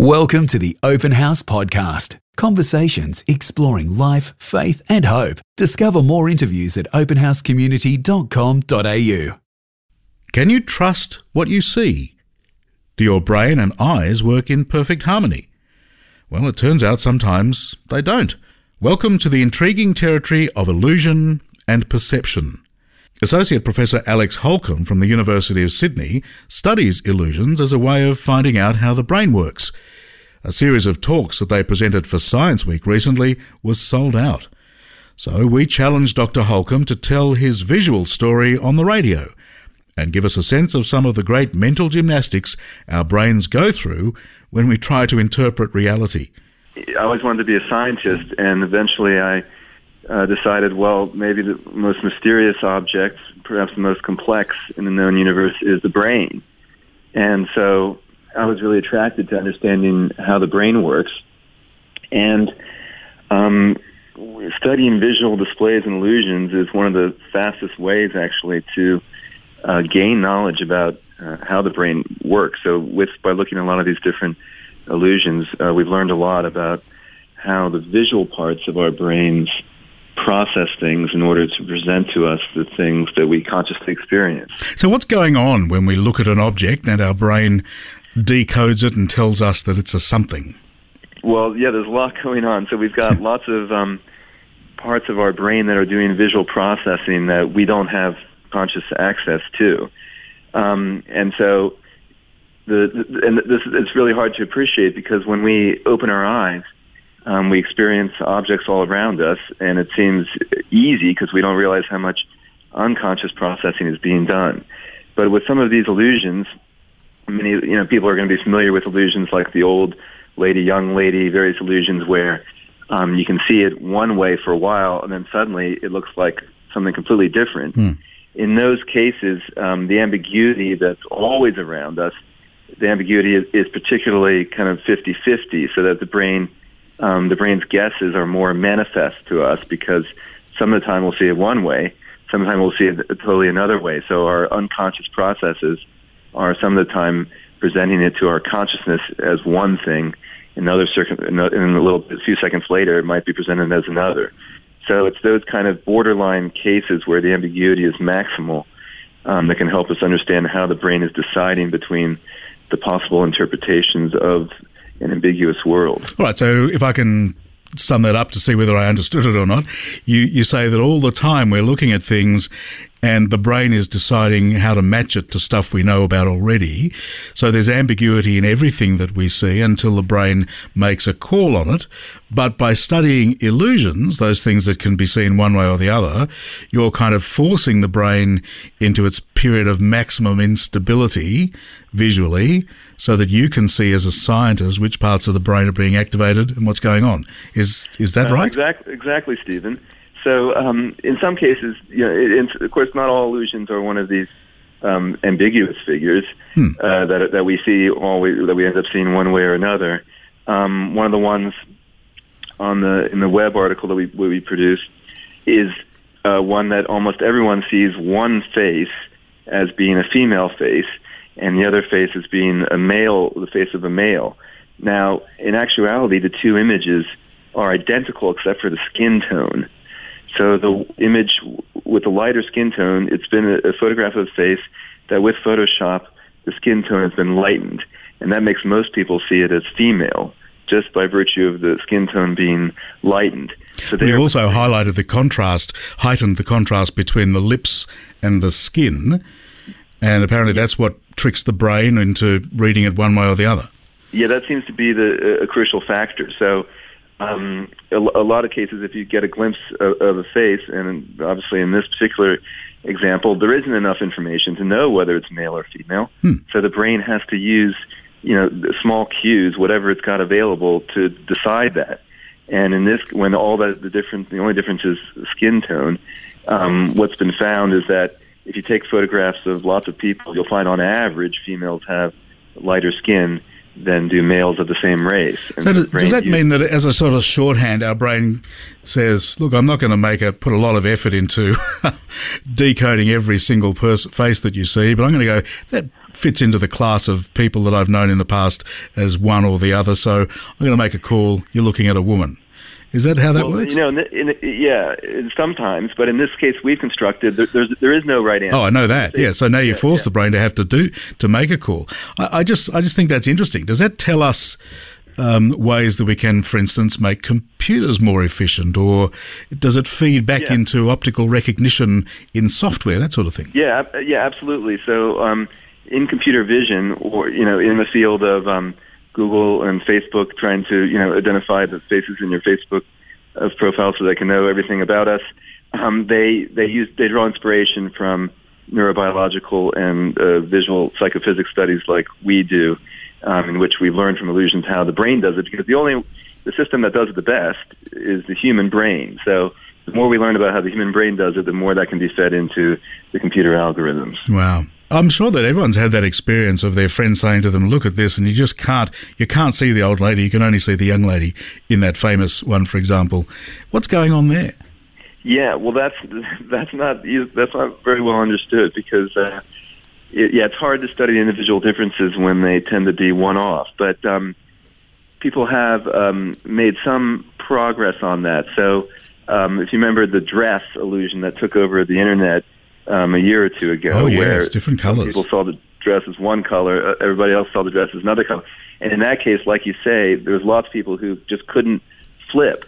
Welcome to the Open House Podcast. Conversations exploring life, faith and hope. Discover more interviews at openhousecommunity.com.au. Can you trust what you see? Do your brain and eyes work in perfect harmony? Well, it turns out sometimes they don't. Welcome to the intriguing territory of illusion and perception. Associate Professor Alex Holcomb from the University of Sydney studies illusions as a way of finding out how the brain works. A series of talks that they presented for Science Week recently was sold out. So we challenged Dr. Holcomb to tell his visual story on the radio and give us a sense of some of the great mental gymnastics our brains go through when we try to interpret reality. I always wanted to be a scientist, and eventually I decided, well, maybe the most mysterious object, perhaps the most complex in the known universe, is the brain. And so I was really attracted to understanding how the brain works. And studying visual displays and illusions is one of the fastest ways, actually, to gain knowledge about how the brain works. So by looking at a lot of these different illusions, we've learned a lot about how the visual parts of our brains process things in order to present to us the things that we consciously experience. So what's going on when we look at an object and our brain decodes it and tells us that it's a something? Well, yeah, there's a lot going on. So we've got lots of parts of our brain that are doing visual processing that we don't have conscious access to. And so it's really hard to appreciate, because when we open our eyes, we experience objects all around us, and it seems easy because we don't realize how much unconscious processing is being done. But with some of these illusions, many people are going to be familiar with illusions like the old lady, young lady, various illusions where you can see it one way for a while, and then suddenly it looks like something completely different. In those cases, the ambiguity that's always around us, the ambiguity is particularly kind of 50-50, so that the brain's guesses are more manifest to us, because some of the time we'll see it one way, sometimes we'll see it totally another way. So our unconscious processes are some of the time presenting it to our consciousness as one thing, in a few seconds later it might be presented as another. So it's those kind of borderline cases where the ambiguity is maximal that can help us understand how the brain is deciding between the possible interpretations of an ambiguous world. All right, so if I can sum that up to see whether I understood it or not, you say that all the time we're looking at things and the brain is deciding how to match it to stuff we know about already. So there's ambiguity in everything that we see until the brain makes a call on it. But by studying illusions, those things that can be seen one way or the other, you're kind of forcing the brain into its period of maximum instability visually, so that you can see as a scientist which parts of the brain are being activated and what's going on. Is that right? Exactly, Stephen. So in some cases, of course, not all illusions are one of these ambiguous figures that we see that we end up seeing one way or another. One of the ones in the web article that we produced is one that almost everyone sees one face as being a female face, and the other face as being the face of a male. Now, in actuality, the two images are identical except for the skin tone. So the image with the lighter skin tone, it's been a photograph of a face that with Photoshop, the skin tone has been lightened. And that makes most people see it as female, just by virtue of the skin tone being lightened. So you also heightened the contrast between the lips and the skin. And apparently that's what tricks the brain into reading it one way or the other. Yeah, that seems to be a crucial factor. So a lot of cases, if you get a glimpse of a face, and obviously in this particular example, there isn't enough information to know whether it's male or female. So the brain has to use, small cues, whatever it's got available, to decide that. And in this, when the only difference is skin tone, what's been found is that if you take photographs of lots of people, you'll find on average females have lighter skin, than do males of the same race. And So does that mean that as a sort of shorthand, our brain says, look, I'm not going to put a lot of effort into decoding every single face that you see, but I'm going to go, that fits into the class of people that I've known in the past as one or the other, so I'm going to make a call, you're looking at a woman. Is that how that works? Yeah, sometimes, but in this case we've constructed, there is no right answer. Oh, I know that, yeah. So now you force the brain to have to make a call. I just think that's interesting. Does that tell us ways that we can, for instance, make computers more efficient, or does it feed back into optical recognition in software, that sort of thing? Yeah, absolutely. So in computer vision, or in the field of Google and Facebook trying to identify the faces in your Facebook profile so they can know everything about us, they draw inspiration from neurobiological and visual psychophysics studies like we do, in which we learn from illusions how the brain does it, because the system that does it the best is the human brain. So the more we learn about how the human brain does it, the more that can be fed into the computer algorithms. Wow. I'm sure that everyone's had that experience of their friends saying to them, look at this, and you can't see the old lady, you can only see the young lady in that famous one, for example. What's going on there? Yeah, well, that's not very well understood, because it's hard to study individual differences when they tend to be one-off. But people have made some progress on that. So if you remember the dress illusion that took over the internet a year or two ago, where it's different colors. People saw the dress as one color, everybody else saw the dress as another color. And in that case, like you say, there was lots of people who just couldn't flip.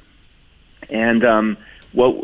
And what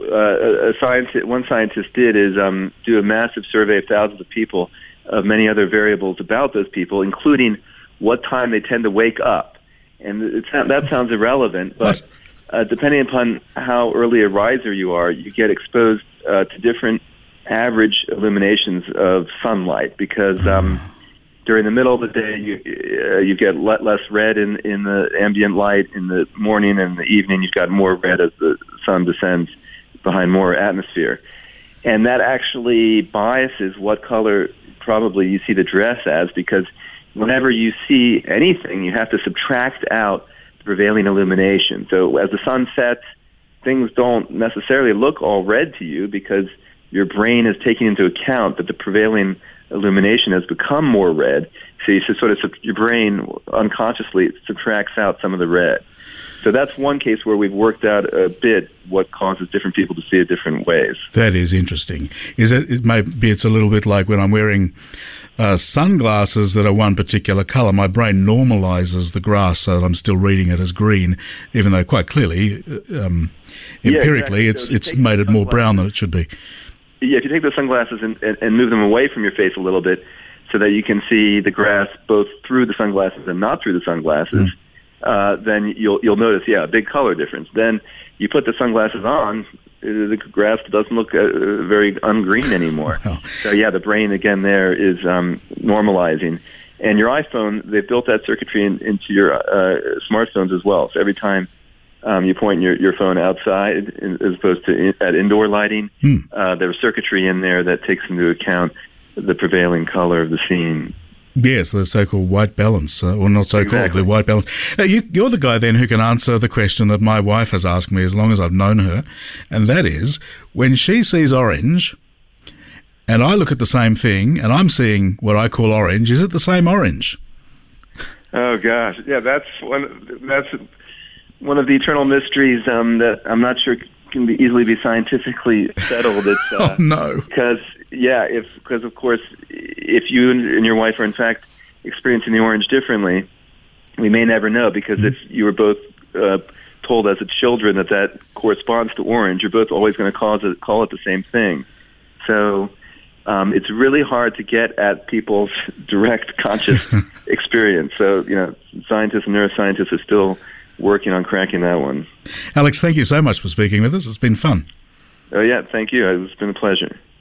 one scientist did is do a massive survey of thousands of people of many other variables about those people, including what time they tend to wake up. And that sounds irrelevant, but depending upon how early a riser you are, you get exposed to different average illuminations of sunlight, because during the middle of the day you get less red in the ambient light. In the morning and the evening you've got more red as the sun descends behind more atmosphere, and that actually biases what color probably you see the dress as, because whenever you see anything you have to subtract out the prevailing illumination. So as the sun sets, things don't necessarily look all red to you, because your brain is taking into account that the prevailing illumination has become more red. So your brain unconsciously subtracts out some of the red. So that's one case where we've worked out a bit what causes different people to see it different ways. That is interesting. It's a little bit like when I'm wearing sunglasses that are one particular colour, my brain normalises the grass so that I'm still reading it as green, even though quite clearly, empirically, exactly. it's made it more brown than it should be. Yeah, if you take those sunglasses and move them away from your face a little bit so that you can see the grass both through the sunglasses and not through the sunglasses, then you'll notice, a big color difference. Then you put the sunglasses on, the grass doesn't look very ungreen anymore. Wow. So the brain again there is normalizing. And your iPhone, they've built that circuitry into your smartphones as well. So every time you point your phone outside as opposed to at indoor lighting, there's circuitry in there that takes into account the prevailing color of the scene. Yes, the so-called white balance, or not so-called, the white balance. You're the guy then who can answer the question that my wife has asked me as long as I've known her, and that is, when she sees orange and I look at the same thing and I'm seeing what I call orange, is it the same orange? Oh, gosh. Yeah, that's one of the eternal mysteries that I'm not sure can easily be scientifically settled. It's, oh, no. Because of course, if you and your wife are in fact experiencing the orange differently, we may never know, because if you were both told as children that corresponds to orange, you're both always going to call it the same thing. So it's really hard to get at people's direct conscious experience. So, scientists and neuroscientists are still working on cracking that one. Alex, thank you so much for speaking with us. It's been fun. Oh, yeah, thank you. It's been a pleasure.